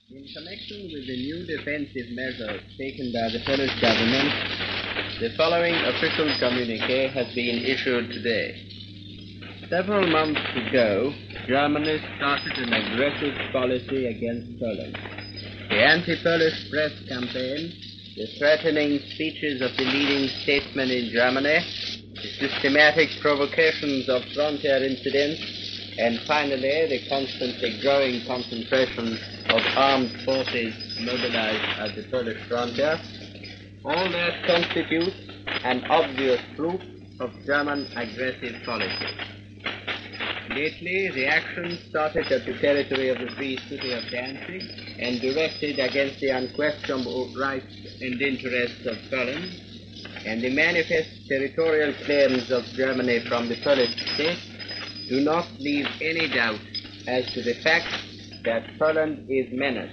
In connection with the new defensive measures taken by the Polish government, the following official communiqué has been issued today. Several months ago, Germany started an aggressive policy against Poland. The anti-Polish press campaign, the threatening speeches of the leading statesmen in Germany, the systematic provocations of frontier incidents, and finally the constantly growing concentration of armed forces mobilized at the Polish frontier, all that constitutes an obvious proof of German aggressive policy. Lately, the action started at the territory of the Free City of Danzig and directed against the unquestionable rights and interests of Poland, and the manifest territorial claims of Germany from the Polish state do not leave any doubt as to the fact that Poland is menaced.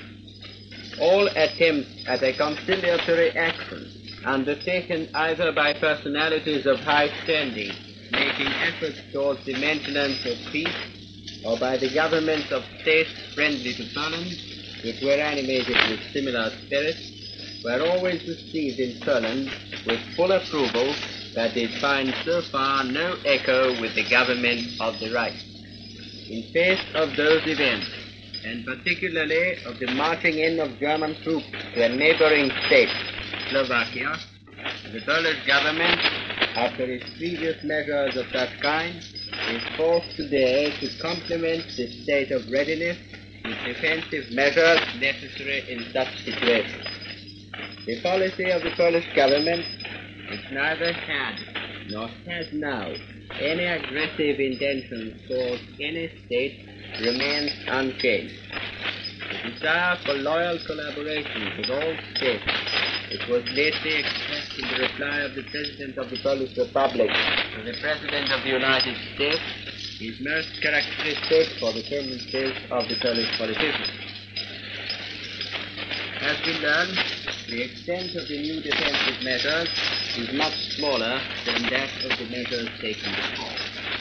All attempts at a conciliatory action undertaken either by personalities of high standing making efforts towards the maintenance of peace, or by the governments of states friendly to Poland, which were animated with similar spirit, were always received in Poland with full approval that did find so far no echo with the government of the Reich. In face of those events, and particularly of the marching in of German troops to a neighboring state, Slovakia, the Polish government, after its previous measures of that kind, is forced today to complement the state of readiness with defensive measures necessary in such situations. The policy of the Polish government, which neither had nor has now any aggressive intentions towards any state, remains unchanged. The desire for loyal collaboration with all states, which was lately expressed in the reply of the President of the Polish Republic to the President of the United States, is most characteristic for the tendencies of the Polish politicians. As we learn, the extent of the new defensive measures is much smaller than that of the measures taken before.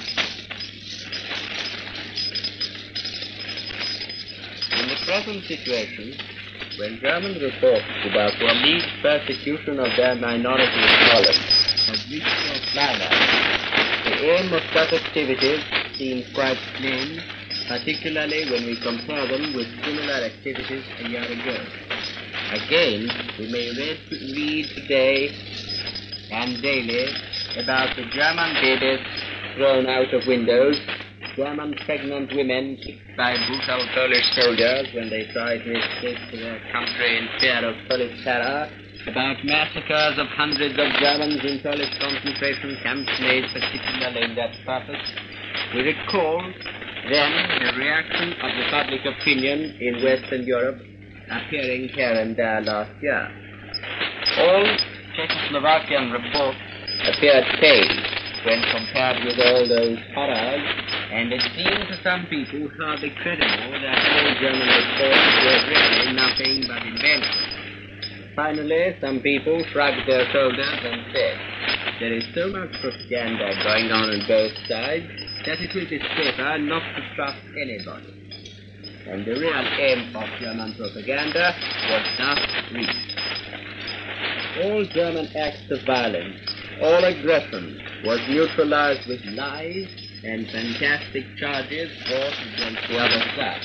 In the present situation, when German reports about the alleged persecution of their minority in Poland have reached their climax, the aim of such activities seems quite plain, particularly when we compare them with similar activities a year ago. Again, we may read today and daily about the German babies thrown out of windows, German pregnant women kicked by brutal Polish soldiers when they tried to escape to their country in fear of Polish terror, about massacres of hundreds of Germans in Polish concentration camps made particularly in that purpose. We recall then the reaction of the public opinion in Western Europe appearing here and there last year. All Czechoslovakian reports appeared tame when compared with all those horrors, and it seemed to some people hardly credible that all German reports were really nothing but inventions. Finally, some people shrugged their shoulders and said, there is so much propaganda going on both sides that it will be safer not to trust anybody. And the real aim of German propaganda was thus reached. All German acts of violence, all aggression, was neutralized with lies and fantastic charges brought against the other side.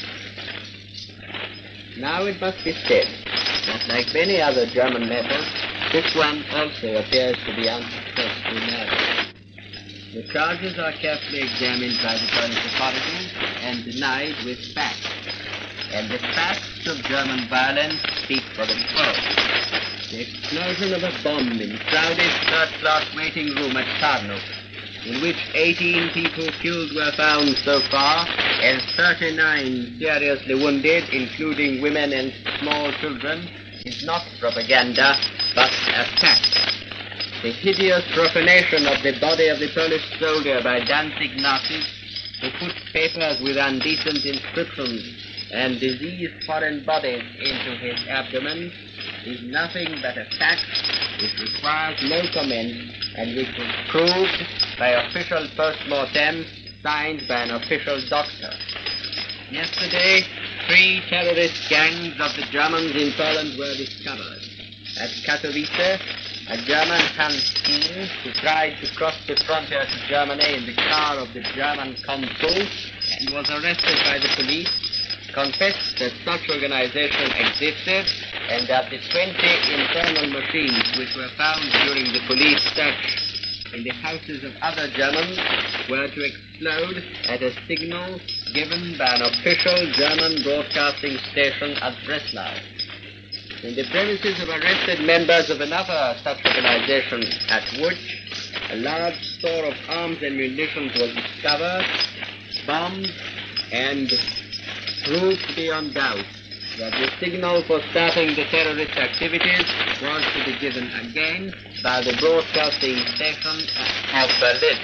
Now it must be said that, like many other German methods, this one also appears to be unsuccessfully murdered. The charges are carefully examined by the Polish authorities and denied with facts. And the facts of German violence speak for themselves. The explosion of a bomb in crowded third-class waiting room at Tarnów, in which 18 people killed were found so far, and 39 seriously wounded, including women and small children, is not propaganda, but a fact. The hideous profanation of the body of the Polish soldier by Danzig Nazis, who put papers with indecent inscriptions and diseased foreign bodies into his abdomen, is nothing but a fact which requires no comment and which was proved by official post-mortem signed by an official doctor. Yesterday, three terrorist gangs of the Germans in Poland were discovered. At Katowice, a German Hans Kuhn, who tried to cross the frontier to Germany in the car of the German consul and was arrested by the police, confessed that such organization existed and that the 20 internal machines which were found during the police search in the houses of other Germans were to explode at a signal given by an official German broadcasting station at Breslau. In the premises of arrested members of another such organization at Łódź, a large store of arms and munitions was discovered, bombed, and proved beyond doubt that the signal for starting the terrorist activities was to be given again by the broadcasting station at Berlin.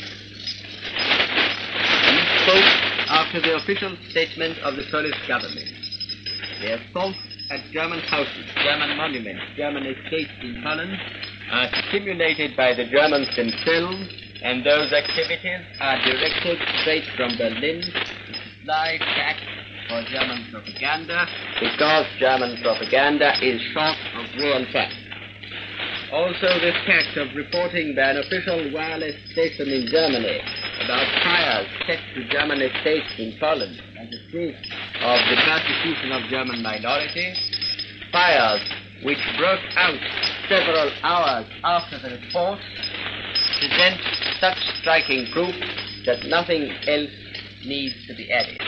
He spoke after the official statement of the Polish government. The assault at German houses, German monuments, German estates in Poland are stimulated by the Germans themselves, and those activities are directed straight from Berlin to supply facts for German propaganda, because German propaganda is short of real facts. Also, the fact of reporting by an official wireless station in Germany about fires set to German estates in Poland as a proof of the persecution of German minorities, fires which broke out several hours after the report, present such striking proof that nothing else needs to be added.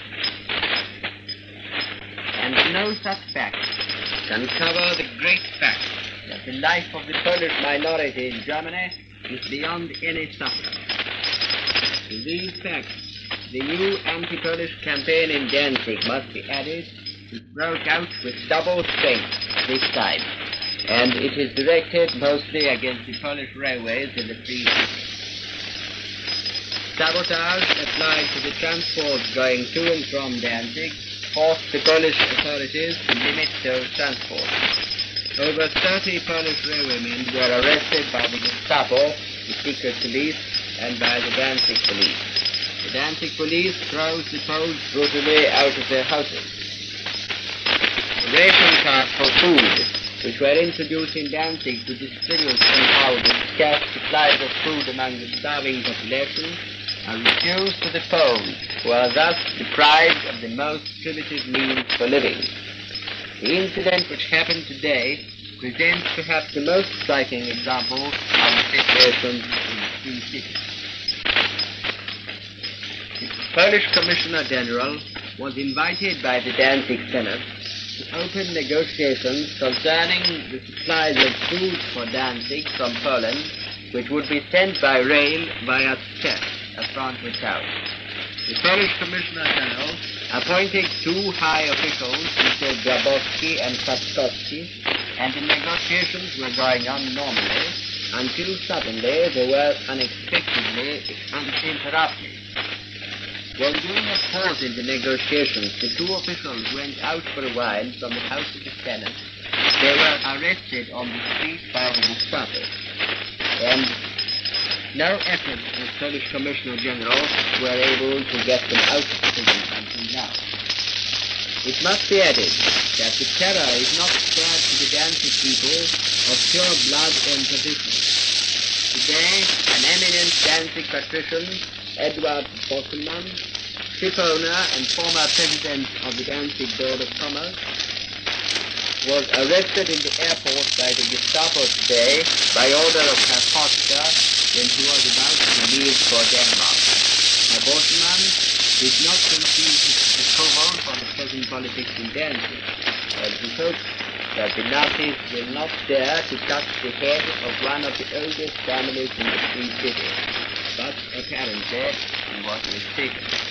And no such fact can cover the great fact that the life of the Polish minority in Germany is beyond any suffering. To these facts, the new anti-Polish campaign in Danzig must be added, which broke out with double strength this time, and it is directed mostly against the Polish railways in the Free Cities. Sabotage applied to the transports going to and from Danzig forced the Polish authorities to limit those transports. Over 30 Polish railwaymen were arrested by the Gestapo, the secret police, and by the Danzig police. The Danzig police throws the Poles brutally out of their houses. The ration cards for food, which were introduced in Danzig to distribute somehow the scarce supplies of food among the starving population, are refused to the Poles, who are thus deprived of the most primitive means for living. The incident which happened today presents perhaps the most striking example of the situation in the Free Cities. The Polish Commissioner General was invited by the Danzig Senate to open negotiations concerning the supplies of food for Danzig from Poland, which would be sent by rail via Tczew, a frontier town. The Polish Commissioner General appointed two high officials, Mr. Grabowski and Trzaskowski, and the negotiations were going on normally until suddenly they were unexpectedly interrupted. While during a pause in the negotiations, the two officials went out for a while from the House of the Senate. They were arrested on the street by the Gestapo, and no efforts of the Polish Commissioner General were able to get them out of prison until now. It must be added that the terror is not spared to the Danzig people of pure blood and tradition. Today, an eminent Danzig patrician, Edward Bosselmann, ship owner and former president of the Danzig Board of Commerce, was arrested in the airport by the Gestapo today by order of Herr Forster when he was about to leave for Denmark. Herr Bosselmann did not concede his approval for the present politics in Danzig, but he hopes that the Nazis will not dare to touch the head of one of the oldest families in the Free City. But apparently he was mistaken.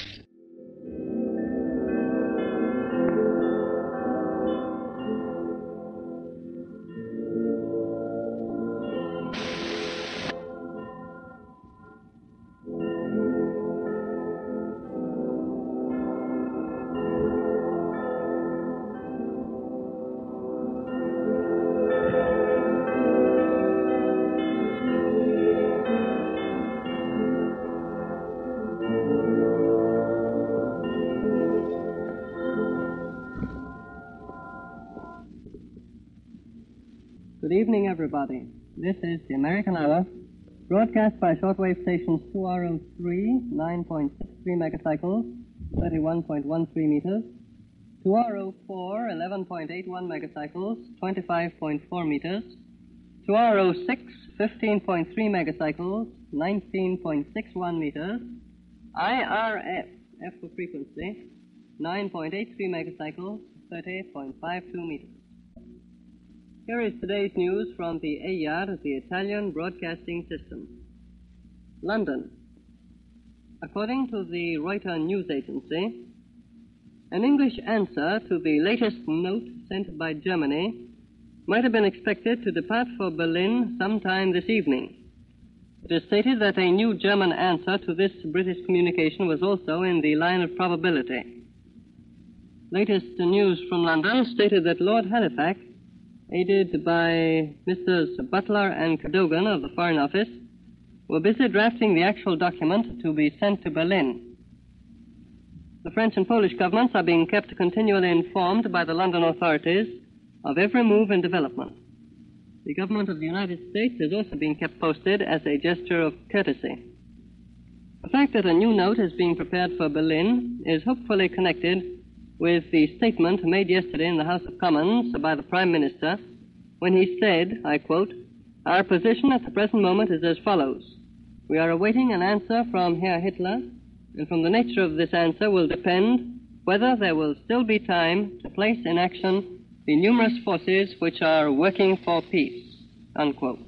Good evening, everybody. This is the American Hour, broadcast by shortwave stations 2R03, 9.63 megacycles, 31.13 meters, 2R04, 11.81 megacycles, 25.4 meters, 2R06, 15.3 megacycles, 19.61 meters, IRF, F for frequency, 9.83 megacycles, 30.52 meters. Here is today's news from the EIAR, the Italian Broadcasting System. London. According to the Reuters news agency, an English answer to the latest note sent by Germany might have been expected to depart for Berlin sometime this evening. It is stated that a new German answer to this British communication was also in the line of probability. Latest news from London stated that Lord Halifax, aided by Messrs. Butler and Cadogan of the Foreign Office, were busy drafting the actual document to be sent to Berlin. The French and Polish governments are being kept continually informed by the London authorities of every move and development. The government of the United States is also being kept posted as a gesture of courtesy. The fact that a new note is being prepared for Berlin is hopefully connected with the statement made yesterday in the House of Commons by the Prime Minister when he said, I quote, "Our position at the present moment is as follows. We are awaiting an answer from Herr Hitler, and from the nature of this answer will depend whether there will still be time to place in action the numerous forces which are working for peace," unquote.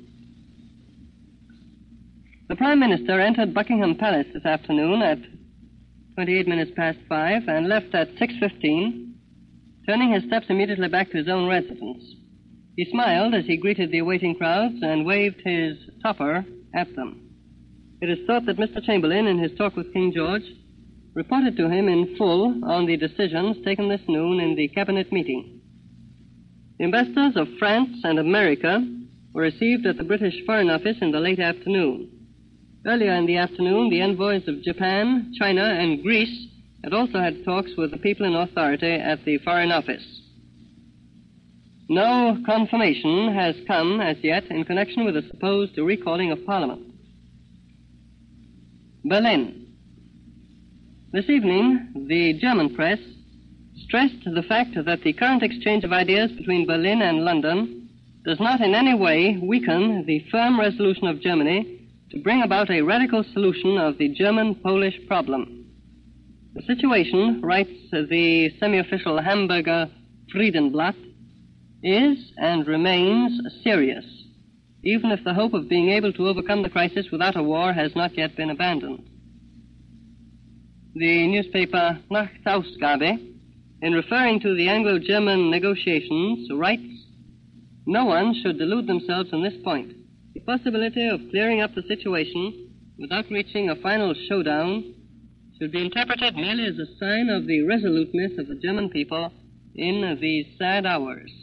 The Prime Minister entered Buckingham Palace this afternoon at 28 minutes past 5 and left at 6:15, turning his steps immediately back to his own residence. He smiled as he greeted the awaiting crowds and waved his topper at them. It is thought that Mr. Chamberlain, in his talk with King George, reported to him in full on the decisions taken this noon in the cabinet meeting. The ambassadors of France and America were received at the British Foreign Office in the late afternoon. Earlier in the afternoon, the envoys of Japan, China, and Greece had also had talks with the people in authority at the Foreign Office. No confirmation has come as yet in connection with the supposed recalling of Parliament. Berlin. This evening, the German press stressed the fact that the current exchange of ideas between Berlin and London does not in any way weaken the firm resolution of Germany to bring about a radical solution of the German-Polish problem. The situation, writes the semi-official Hamburger Friedenblatt, is and remains serious, even if the hope of being able to overcome the crisis without a war has not yet been abandoned. The newspaper Nachtausgabe, in referring to the Anglo-German negotiations, writes, "No one should delude themselves on this point. The possibility of clearing up the situation without reaching a final showdown should be interpreted merely as a sign of the resoluteness of the German people in these sad hours."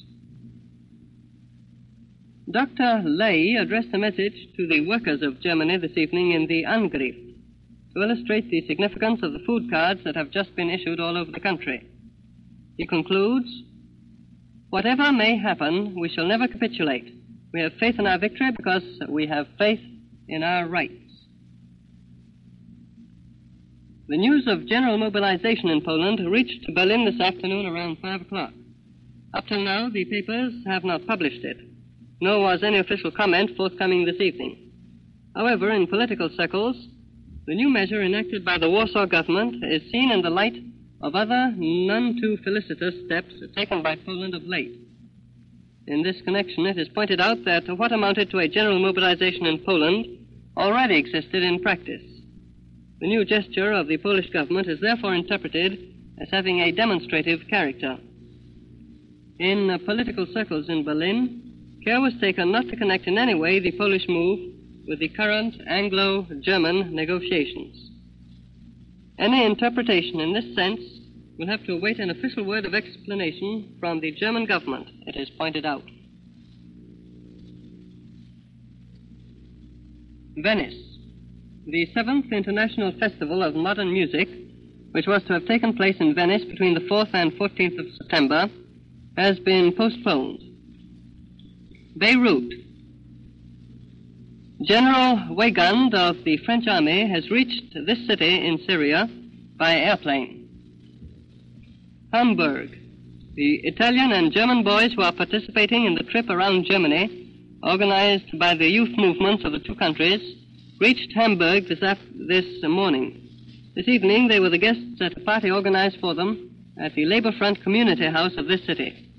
Dr. Ley addressed a message to the workers of Germany this evening in the Angriff to illustrate the significance of the food cards that have just been issued all over the country. He concludes, "Whatever may happen, we shall never capitulate. We have faith in our victory because we have faith in our rights." The news of general mobilization in Poland reached Berlin this afternoon around 5 o'clock. Up till now, the papers have not published it, nor was any official comment forthcoming this evening. However, in political circles, the new measure enacted by the Warsaw government is seen in the light of other none too felicitous steps taken by Poland of late. In this connection, it is pointed out that what amounted to a general mobilization in Poland already existed in practice. The new gesture of the Polish government is therefore interpreted as having a demonstrative character. In political circles in Berlin, care was taken not to connect in any way the Polish move with the current Anglo-German negotiations. Any interpretation in this sense will have to await an official word of explanation from the German government, it is pointed out. Venice. The 7th International Festival of Modern Music, which was to have taken place in Venice between the 4th and 14th of September, has been postponed. Beirut. General Weygand of the French army has reached this city in Syria by airplane. Hamburg. The Italian and German boys who are participating in the trip around Germany, organized by the youth movements of the two countries, reached Hamburg this morning. This evening they were the guests at a party organized for them at the Labor Front Community House of this city.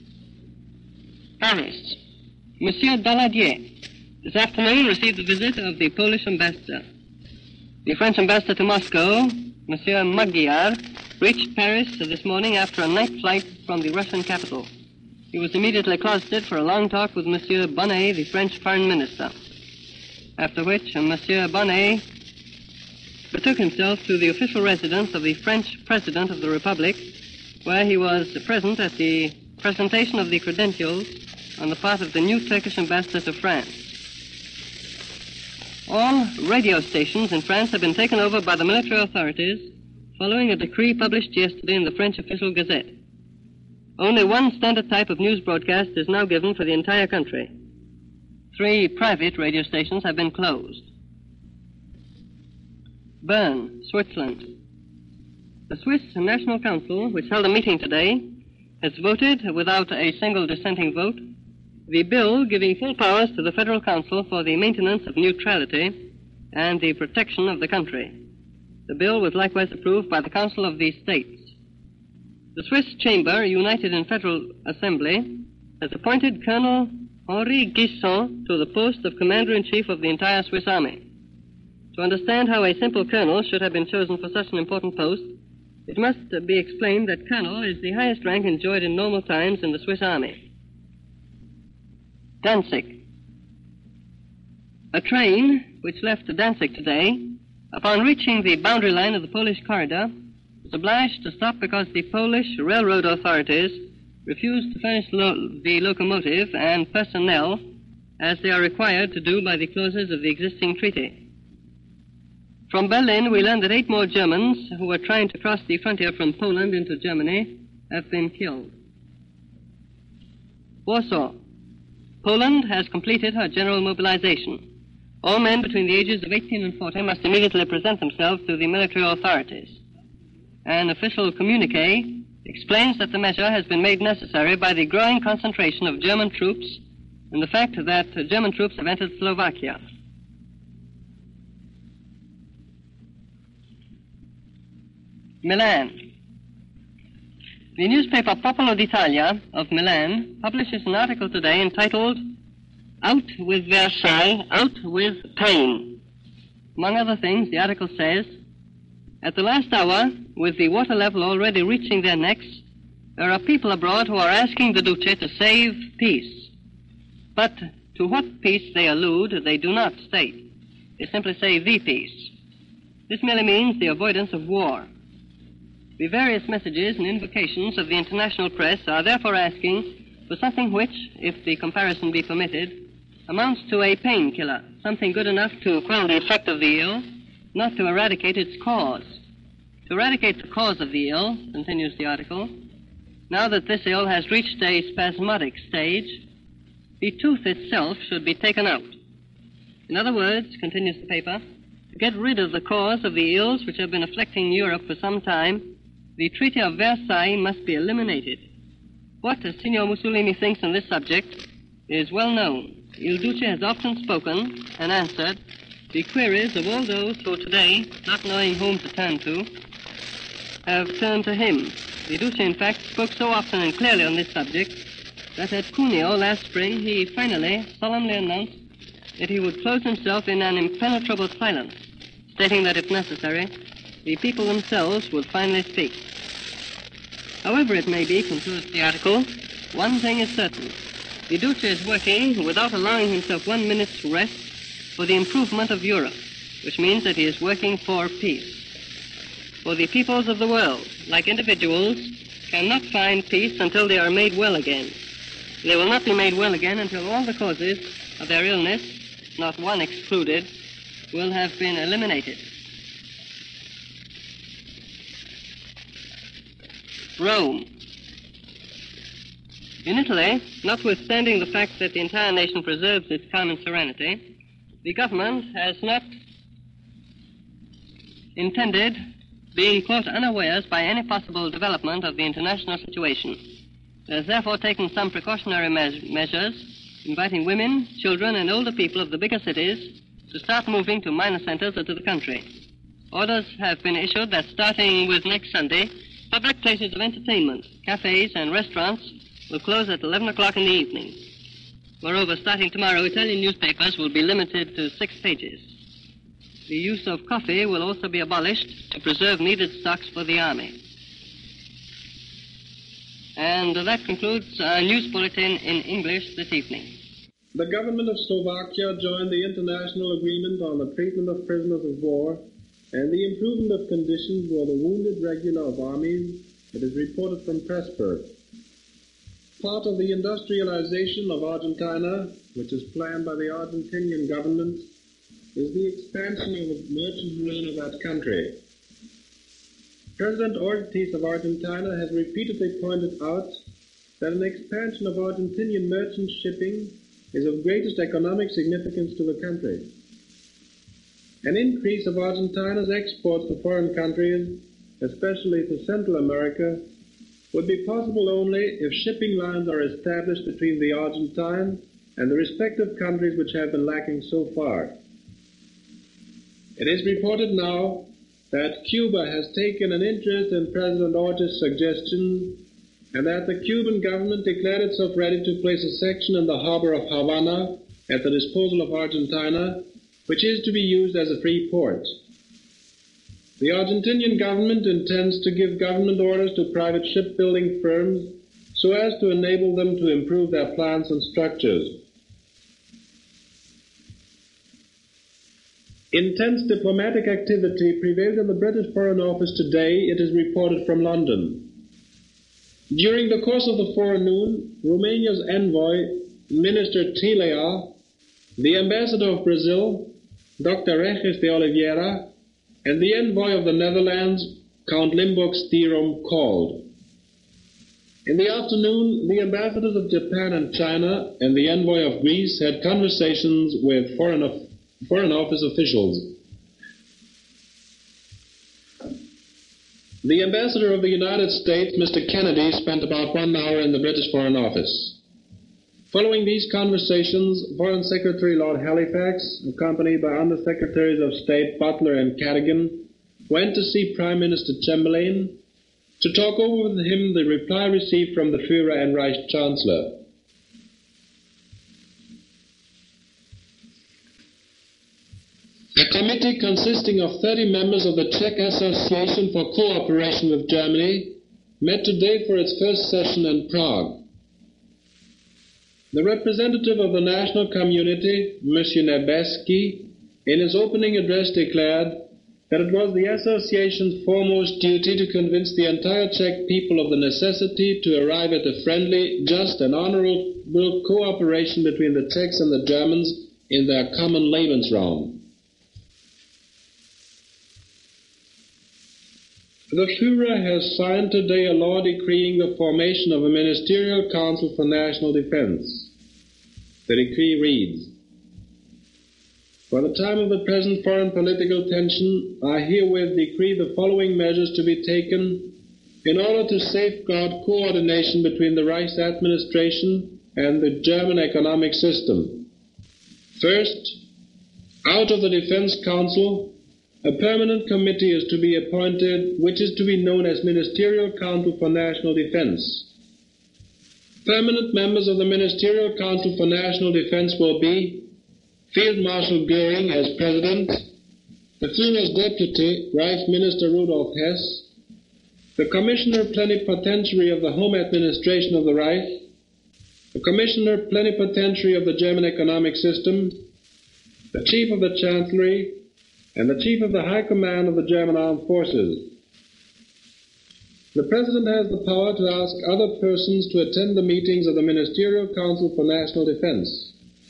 Paris. Monsieur Daladier this afternoon received the visit of the Polish ambassador. The French ambassador to Moscow, Monsieur Magyar, reached Paris this morning after a night flight from the Russian capital. He was immediately closeted for a long talk with Monsieur Bonnet, the French foreign minister, after which Monsieur Bonnet betook himself to the official residence of the French President of the Republic, where he was present at the presentation of the credentials on the part of the new Turkish ambassador to France. All radio stations in France have been taken over by the military authorities following a decree published yesterday in the French official gazette. Only one standard type of news broadcast is now given for the entire country. 3 private radio stations have been closed. Bern, Switzerland. The Swiss National Council, which held a meeting today, has voted, without a single dissenting vote, the bill giving full powers to the Federal Council for the maintenance of neutrality and the protection of the country. The bill was likewise approved by the Council of the States. The Swiss Chamber, united in Federal Assembly, has appointed Colonel Henri Guisson to the post of Commander-in-Chief of the entire Swiss Army. To understand how a simple colonel should have been chosen for such an important post, it must be explained that colonel is the highest rank enjoyed in normal times in the Swiss Army. Danzig. A train which left Danzig today, upon reaching the boundary line of the Polish corridor, was obliged to stop because the Polish railroad authorities refused to furnish the locomotive and personnel as they are required to do by the clauses of the existing treaty. From Berlin, we learned that 8 more Germans who were trying to cross the frontier from Poland into Germany have been killed. Warsaw. Poland has completed her general mobilization. All men between the ages of 18 and 40 must immediately present themselves to the military authorities. An official communique explains that the measure has been made necessary by the growing concentration of German troops and the fact that German troops have entered Slovakia. Milan. The newspaper Popolo d'Italia of Milan publishes an article today entitled, "Out with Versailles, Out with Pain." Among other things, the article says, "At the last hour, with the water level already reaching their necks, there are people abroad who are asking the Duce to save peace. But to what peace they allude, they do not state. They simply say the peace. This merely means the avoidance of war. The various messages and invocations of the international press are therefore asking for something which, if the comparison be permitted, amounts to a painkiller, something good enough to quell the effect of the ill, not to eradicate its cause. To eradicate the cause of the ill," continues the article, "now that this ill has reached a spasmodic stage, the tooth itself should be taken out. In other words," continues the paper, "to get rid of the cause of the ills which have been afflicting Europe for some time, the Treaty of Versailles must be eliminated. What Signor Mussolini thinks on this subject is well known. Il Duce has often spoken and answered the queries of all those who today, not knowing whom to turn to, have turned to him. The Duce, in fact, spoke so often and clearly on this subject that at Cuneo last spring he finally solemnly announced that he would close himself in an impenetrable silence, stating that if necessary, the people themselves would finally speak. However it may be," concludes the article, "one thing is certain. The Duce is working without allowing himself 1 minute's rest for the improvement of Europe, which means that he is working for peace. For the peoples of the world, like individuals, cannot find peace until they are made well again. They will not be made well again until all the causes of their illness, not one excluded, will have been eliminated." Rome. In Italy, notwithstanding the fact that the entire nation preserves its calm and serenity, the government has not intended being caught unawares by any possible development of the international situation. It has therefore taken some precautionary measures, inviting women, children, and older people of the bigger cities to start moving to minor centers or to the country. Orders have been issued that starting with next Sunday, public places of entertainment, cafes, and restaurants will close at 11 o'clock in the evening. Moreover, starting tomorrow, Italian newspapers will be limited to 6 pages. The use of coffee will also be abolished to preserve needed stocks for the army. And that concludes our news bulletin in English this evening. The government of Slovakia joined the international agreement on the treatment of prisoners of war and the improvement of conditions for the wounded regular of armies. It is reported from Pressburg. Part of the industrialization of Argentina, which is planned by the Argentinian government, is the expansion of the merchant marine of that country. President Ortiz of Argentina has repeatedly pointed out that an expansion of Argentinian merchant shipping is of greatest economic significance to the country. An increase of Argentina's exports to foreign countries, especially to Central America, would be possible only if shipping lines are established between the Argentine and the respective countries which have been lacking so far. It is reported now that Cuba has taken an interest in President Ortiz's suggestion and that the Cuban government declared itself ready to place a section in the harbor of Havana at the disposal of Argentina, which is to be used as a free port. The Argentinian government intends to give government orders to private shipbuilding firms so as to enable them to improve their plants and structures. Intense diplomatic activity prevailed in the British Foreign Office today, it is reported from London. During the course of the forenoon, Romania's envoy, Minister Tilea, the ambassador of Brazil, Dr. Regis de Oliveira, and the envoy of the Netherlands, Count Limburg-Stierom, called. In the afternoon, the ambassadors of Japan and China and the envoy of Greece had conversations with Foreign Office officials. The ambassador of the United States, Mr. Kennedy, spent about 1 hour in the British Foreign Office. Following these conversations, Foreign Secretary Lord Halifax, accompanied by Under-Secretaries of State Butler and Cadogan, went to see Prime Minister Chamberlain to talk over with him the reply received from the Führer and Reich Chancellor. A committee consisting of 30 members of the Czech Association for Cooperation with Germany met today for its first session in Prague. The representative of the national community, Monsieur Nebeski, in his opening address declared that it was the association's foremost duty to convince the entire Czech people of the necessity to arrive at a friendly, just, and honorable cooperation between the Czechs and the Germans in their common Lebensraum. The Führer has signed today a law decreeing the formation of a Ministerial Council for National Defense. The decree reads, "For the time of the present foreign political tension, I herewith decree the following measures to be taken in order to safeguard coordination between the Reich's administration and the German economic system. First, out of the Defense Council, a permanent committee is to be appointed, which is to be known as Ministerial Council for National Defense. Permanent members of the Ministerial Council for National Defense will be Field Marshal Goering as President, the Führer's Deputy, Reich Minister Rudolf Hess, the Commissioner Plenipotentiary of the Home Administration of the Reich, the Commissioner Plenipotentiary of the German Economic System, the Chief of the Chancellery, and the Chief of the High Command of the German Armed Forces. The President has the power to ask other persons to attend the meetings of the Ministerial Council for National Defense.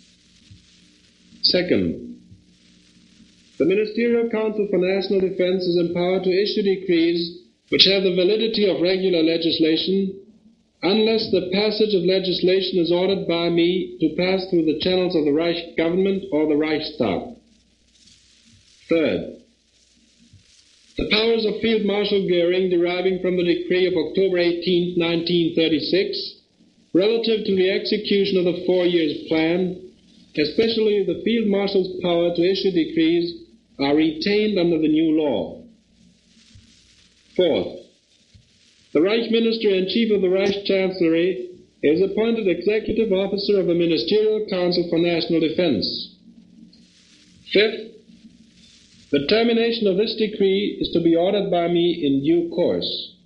Second, the Ministerial Council for National Defense is empowered to issue decrees which have the validity of regular legislation, unless the passage of legislation is ordered by me to pass through the channels of the Reich government or the Reichstag. Third, the powers of Field Marshal Goering deriving from the decree of October 18, 1936, relative to the execution of the 4 years plan, especially the Field Marshal's power to issue decrees, are retained under the new law. Fourth, the Reich Minister and Chief of the Reich Chancellery is appointed Executive Officer of the Ministerial Council for National Defense. Fifth, the termination of this decree is to be ordered by me in due course.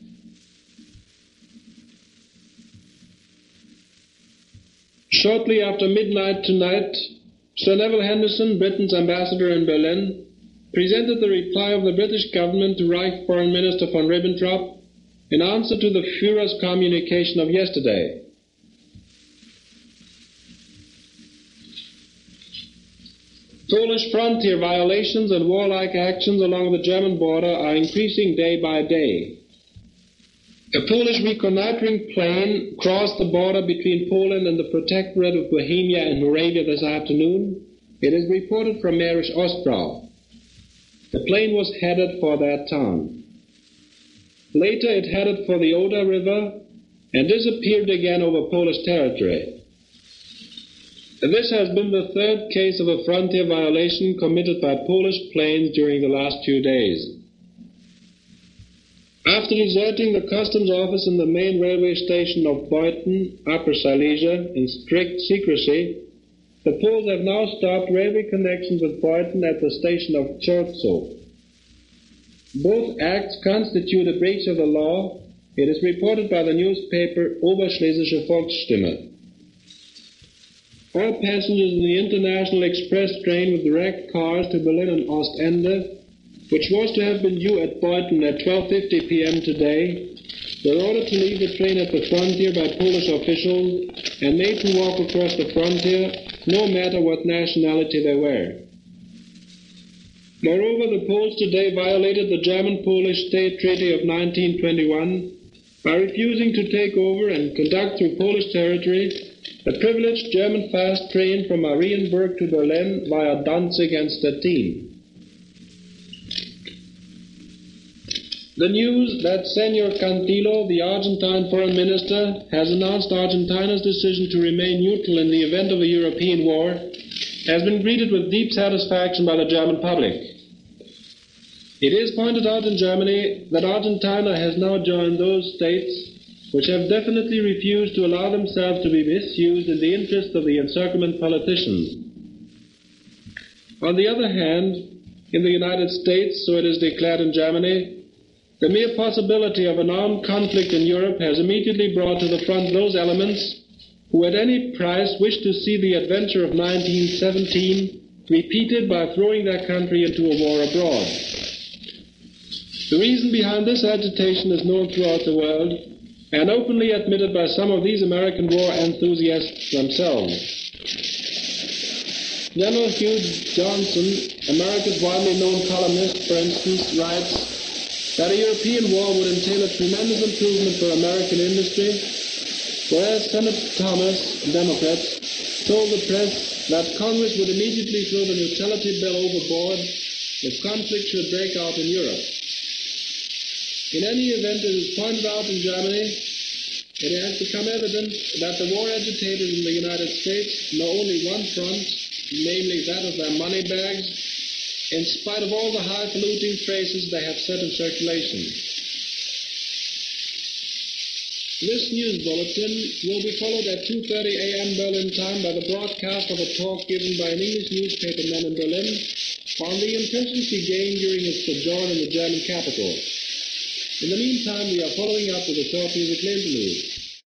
Shortly after midnight tonight, Sir Neville Henderson, Britain's ambassador in Berlin, presented the reply of the British government to Reich Foreign Minister von Ribbentrop in answer to the Führer's communication of yesterday. Polish frontier violations and warlike actions along the German border are increasing day by day. A Polish reconnoitering plane crossed the border between Poland and the Protectorate of Bohemia and Moravia this afternoon. It is reported from Mährisch Ostbrau. The plane was headed for that town. Later it headed for the Oder River and disappeared again over Polish territory. This has been the third case of a frontier violation committed by Polish planes during the last few days. After deserting the customs office in the main railway station of Beuthen, Upper Silesia, in strict secrecy, the Poles have now stopped railway connections with Beuthen at the station of Czorzow. Both acts constitute a breach of the law. It is reported by the newspaper Oberschlesische Volksstimme. All passengers in the International Express train with direct cars to Berlin and Ostende, which was to have been due at Beuthen at 12:50 p.m. today, were ordered to leave the train at the frontier by Polish officials and made to walk across the frontier, no matter what nationality they were. Moreover, the Poles today violated the German-Polish State Treaty of 1921 by refusing to take over and conduct through Polish territory a privileged German fast train from Marienburg to Berlin via Danzig and Stettin. The news that Senor Cantillo, the Argentine foreign minister, has announced Argentina's decision to remain neutral in the event of a European war has been greeted with deep satisfaction by the German public. It is pointed out in Germany that Argentina has now joined those states which have definitely refused to allow themselves to be misused in the interest of the encirclement politicians. On the other hand, in the United States, so it is declared in Germany, the mere possibility of an armed conflict in Europe has immediately brought to the front those elements who at any price wish to see the adventure of 1917 repeated by throwing their country into a war abroad. The reason behind this agitation is known throughout the world and openly admitted by some of these American war enthusiasts themselves. General Hugh Johnson, America's widely known columnist, for instance, writes that a European war would entail a tremendous improvement for American industry, whereas Senator Thomas, Democrats, told the press that Congress would immediately throw the neutrality bill overboard if conflict should break out in Europe. In any event, it is pointed out in Germany, it has become evident that the war agitators in the United States know only one front, namely that of their money bags, in spite of all the highfalutin phrases they have set in circulation. This news bulletin will be followed at 2:30 a.m. Berlin time by the broadcast of a talk given by an English newspaper man in Berlin on the impressions he gained during his sojourn in the German capital. In the meantime, we are following up with a short musical interlude.